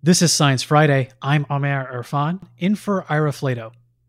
This is Science Friday. I'm Amer Irfan, in for Ira Flato.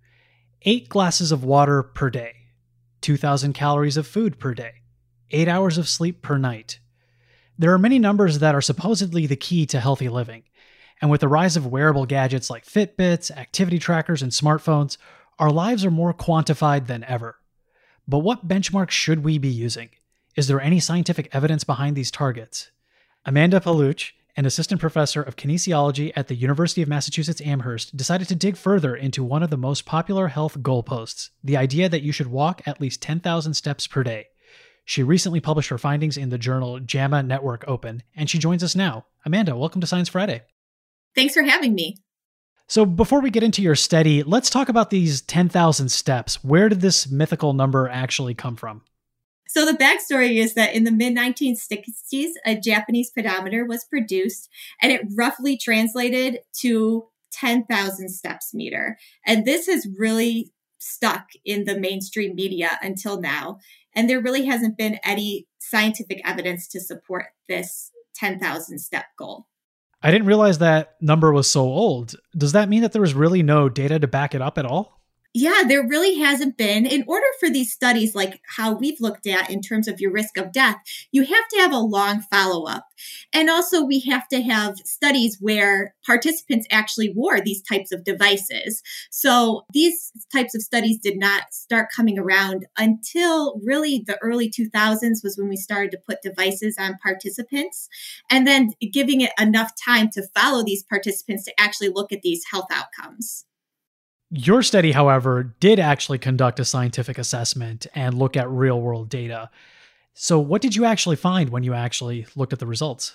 8 glasses of water per day, 2,000 calories of food per day, 8 hours of sleep per night. There are many numbers that are supposedly the key to healthy living, and with the rise of wearable gadgets like Fitbits, activity trackers, and smartphones, our lives are more quantified than ever. But what benchmarks should we be using? Is there any scientific evidence behind these targets? Amanda Paluch, an assistant professor of kinesiology at the University of Massachusetts Amherst, decided to dig further into one of the most popular health goalposts, the idea that you should walk at least 10,000 steps per day. She recently published her findings in the journal JAMA Network Open, and she joins us now. Amanda, welcome to Science Friday. Thanks for having me. So before we get into your study, let's talk about these 10,000 steps. Where did this mythical number actually come from? So the backstory is that in the mid-1960s, a Japanese pedometer was produced, and it roughly translated to 10,000 steps meter. And this has really stuck in the mainstream media until now. And there really hasn't been any scientific evidence to support this 10,000 step goal. I didn't realize that number was so old. Does that mean that there was really no data to back it up at all? Yeah, there really hasn't been. In order for these studies, like how we've looked at in terms of your risk of death, you have to have a long follow-up. And also we have to have studies where participants actually wore these types of devices. So these types of studies did not start coming around until really the early 2000s was when we started to put devices on participants, and then giving it enough time to follow these participants to actually look at these health outcomes. Your study, however, did actually conduct a scientific assessment and look at real-world data. So what did you actually find when you actually looked at the results?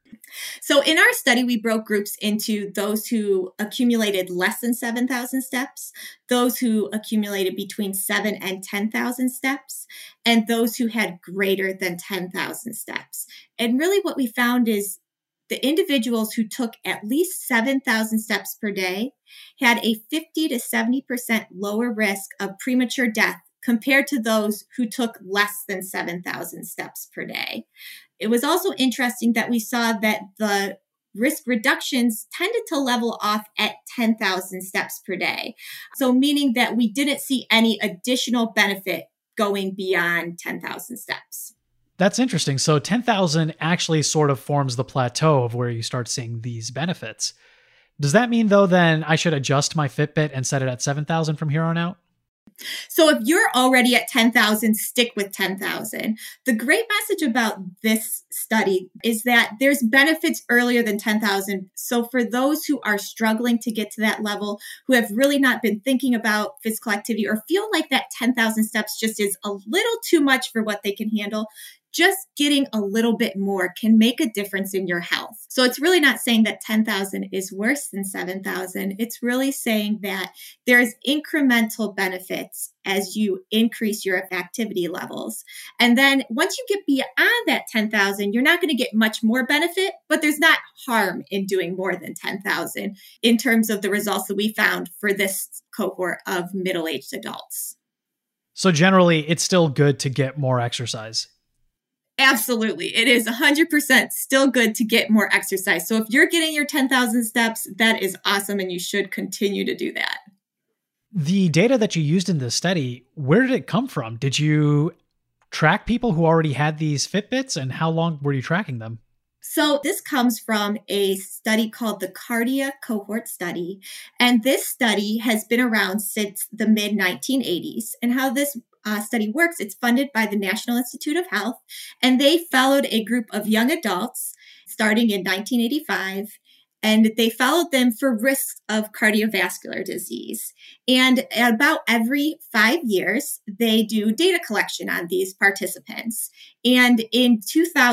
So in our study, we broke groups into those who accumulated less than 7,000 steps, those who accumulated between 7 and 10,000 steps, and those who had greater than 10,000 steps. And really what we found is the individuals who took at least 7,000 steps per day had a 50 to 70% lower risk of premature death compared to those who took less than 7,000 steps per day. It was also interesting that we saw that the risk reductions tended to level off at 10,000 steps per day. So meaning that we didn't see any additional benefit going beyond 10,000 steps. That's interesting. So 10,000 actually sort of forms the plateau of where you start seeing these benefits. Does that mean, though, then I should adjust my Fitbit and set it at 7,000 from here on out? So if you're already at 10,000, stick with 10,000. The great message about this study is that there's benefits earlier than 10,000. So for those who are struggling to get to that level, who have really not been thinking about physical activity or feel like that 10,000 steps just is a little too much for what they can handle, just getting a little bit more can make a difference in your health. So it's really not saying that 10,000 is worse than 7,000. It's really saying that there's incremental benefits as you increase your activity levels. And then once you get beyond that 10,000, you're not going to get much more benefit, but there's not harm in doing more than 10,000 in terms of the results that we found for this cohort of middle-aged adults. So generally, it's still good to get more exercise. Absolutely. It is 100% still good to get more exercise. So if you're getting your 10,000 steps, that is awesome, and you should continue to do that. The data that you used in this study, where did it come from? Did you track people who already had these Fitbits, and how long were you tracking them? So this comes from a study called the Cardia Cohort Study. And this study has been around since the mid-1980s. And how this study works, it's funded by the National Institute of Health. And they followed a group of young adults starting in 1985. And they followed them for risks of cardiovascular disease. And about every 5 years, they do data collection on these participants. And in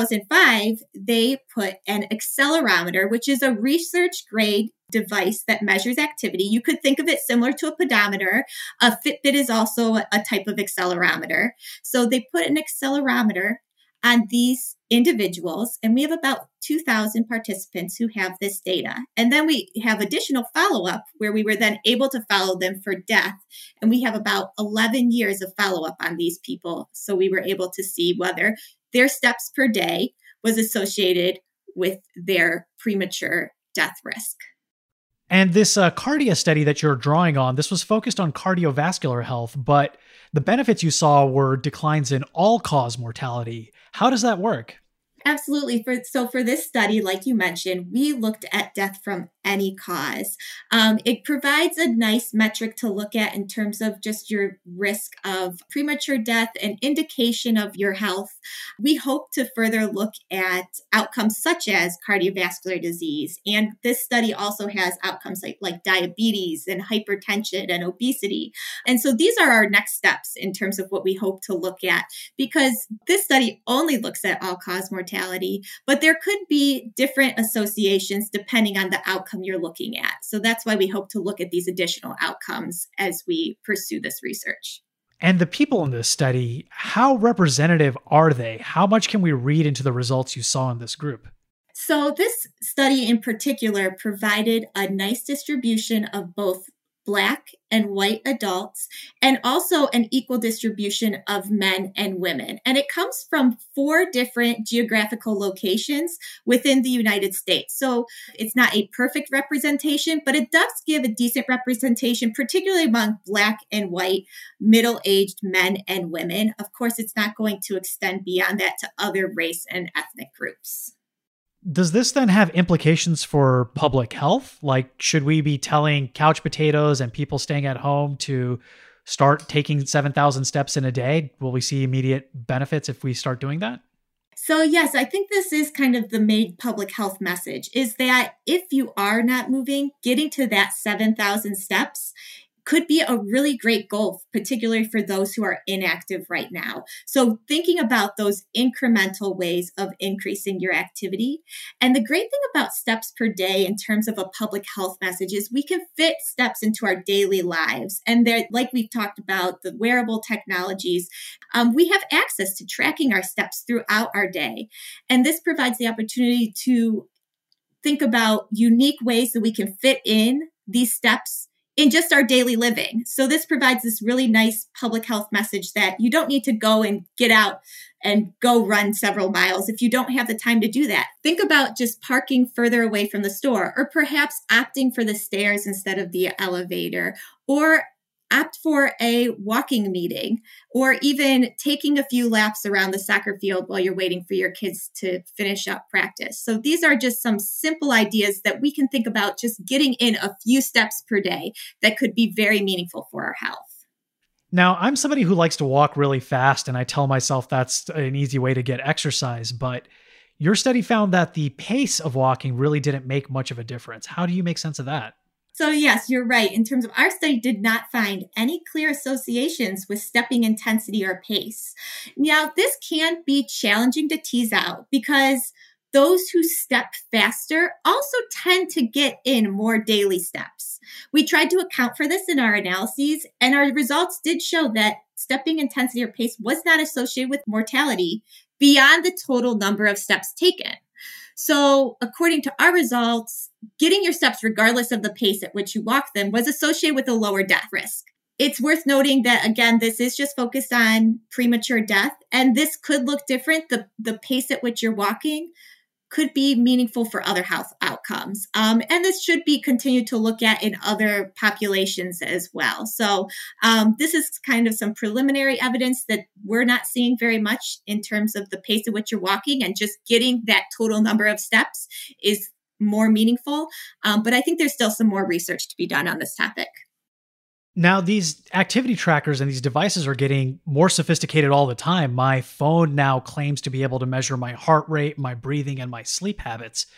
2005, they put an accelerometer, which is a research grade device that measures activity. You could think of it similar to a pedometer. A Fitbit is also a type of accelerometer. So they put an accelerometer on these individuals, and we have about 2,000 participants who have this data. And then we have additional follow-up where we were then able to follow them for death. And we have about 11 years of follow-up on these people. So we were able to see whether their steps per day was associated with their premature death risk. And this Cardia study that you're drawing on, this was focused on cardiovascular health, but the benefits you saw were declines in all-cause mortality. How does that work? Absolutely. For this study, like you mentioned, we looked at death from any cause. It provides a nice metric to look at in terms of just your risk of premature death and indication of your health. We hope to further look at outcomes such as cardiovascular disease. And this study also has outcomes like diabetes and hypertension and obesity. And so these are our next steps in terms of what we hope to look at, because this study only looks at all-cause mortality, but there could be different associations depending on the outcome you're looking at. So that's why we hope to look at these additional outcomes as we pursue this research. And the people in this study, how representative are they? How much can we read into the results you saw in this group? So this study in particular provided a nice distribution of both Black and white adults, and also an equal distribution of men and women. And it comes from 4 different geographical locations within the United States. So it's not a perfect representation, but it does give a decent representation, particularly among Black and white middle-aged men and women. Of course, it's not going to extend beyond that to other race and ethnic groups. Does this then have implications for public health? Like, should we be telling couch potatoes and people staying at home to start taking 7,000 steps in a day? Will we see immediate benefits if we start doing that? So yes, I think this is kind of the main public health message, is that if you are not moving, getting to that 7,000 steps could be a really great goal, particularly for those who are inactive right now. So thinking about those incremental ways of increasing your activity. And the great thing about steps per day in terms of a public health message is we can fit steps into our daily lives. And they're, like we've talked about, the wearable technologies, we have access to tracking our steps throughout our day. And this provides the opportunity to think about unique ways that we can fit in these steps in just our daily living. So this provides this really nice public health message that you don't need to go and get out and go run several miles if you don't have the time to do that. Think about just parking further away from the store, or perhaps opting for the stairs instead of the elevator, or opt for a walking meeting, or even taking a few laps around the soccer field while you're waiting for your kids to finish up practice. So these are just some simple ideas that we can think about just getting in a few steps per day that could be very meaningful for our health. Now, I'm somebody who likes to walk really fast, and I tell myself that's an easy way to get exercise, but your study found that the pace of walking really didn't make much of a difference. How do you make sense of that? So yes, you're right. In terms of our study, did not find any clear associations with stepping intensity or pace. Now, this can be challenging to tease out because those who step faster also tend to get in more daily steps. We tried to account for this in our analyses, and our results did show that stepping intensity or pace was not associated with mortality beyond the total number of steps taken. So according to our results, getting your steps regardless of the pace at which you walk them was associated with a lower death risk. It's worth noting that, again, this is just focused on premature death, and this could look different. The pace at which you're walking could be meaningful for other health outcomes. And this should be continued to look at in other populations as well. So this is kind of some preliminary evidence that we're not seeing very much in terms of the pace at which you're walking, and just getting that total number of steps is more meaningful. But I think there's still some more research to be done on this topic. Now, these activity trackers and these devices are getting more sophisticated all the time. My phone now claims to be able to measure my heart rate, my breathing, and my sleep habits.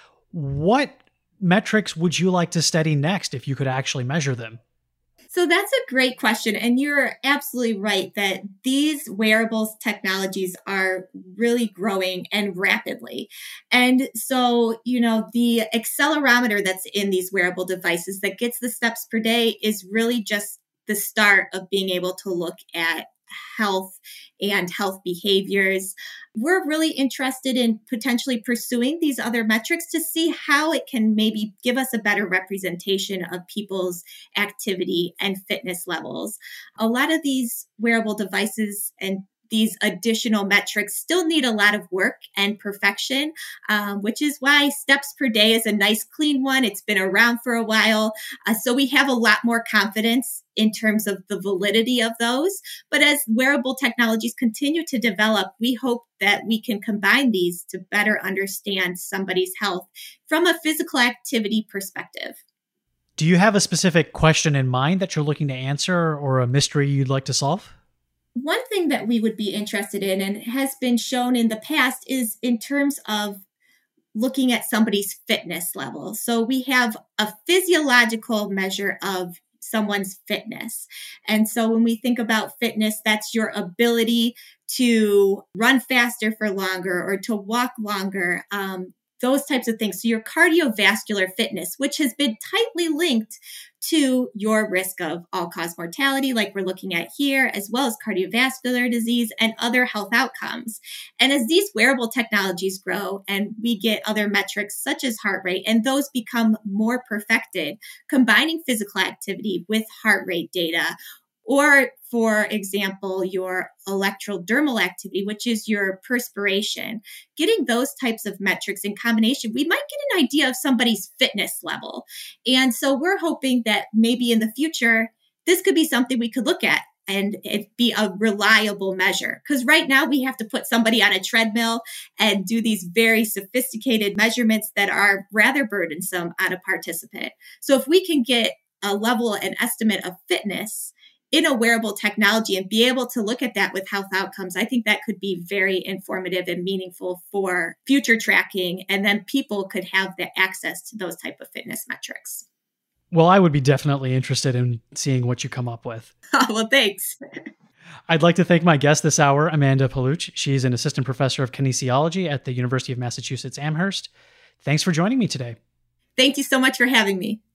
What metrics would you like to study next if you could actually measure them? So that's a great question. And you're absolutely right that these wearables technologies are really growing and rapidly. And so, the accelerometer that's in these wearable devices that gets the steps per day is really just the start of being able to look at health and health behaviors. We're really interested in potentially pursuing these other metrics to see how it can maybe give us a better representation of people's activity and fitness levels. A lot of these wearable devices and these additional metrics still need a lot of work and perfection, which is why steps per day is a nice clean one. It's been around for a while. So we have a lot more confidence in terms of the validity of those. But as wearable technologies continue to develop, we hope that we can combine these to better understand somebody's health from a physical activity perspective. Do you have a specific question in mind that you're looking to answer or a mystery you'd like to solve? One thing that we would be interested in and has been shown in the past is in terms of looking at somebody's fitness level. So we have a physiological measure of someone's fitness. And so when we think about fitness, that's your ability to run faster for longer or to walk longer, those types of things. So your cardiovascular fitness, which has been tightly linked to your risk of all-cause mortality, like we're looking at here, as well as cardiovascular disease and other health outcomes. And as these wearable technologies grow and we get other metrics such as heart rate, and those become more perfected, combining physical activity with heart rate data, or, for example, your electrodermal activity, which is your perspiration, getting those types of metrics in combination, we might get an idea of somebody's fitness level. And so we're hoping that maybe in the future, this could be something we could look at and it be a reliable measure. Because right now we have to put somebody on a treadmill and do these very sophisticated measurements that are rather burdensome on a participant. So if we can get a level and estimate of fitness in a wearable technology and be able to look at that with health outcomes, I think that could be very informative and meaningful for future tracking. And then people could have the access to those type of fitness metrics. Well, I would be definitely interested in seeing what you come up with. Well, thanks. I'd like to thank my guest this hour, Amanda Paluch. She's an assistant professor of kinesiology at the University of Massachusetts Amherst. Thanks for joining me today. Thank you so much for having me.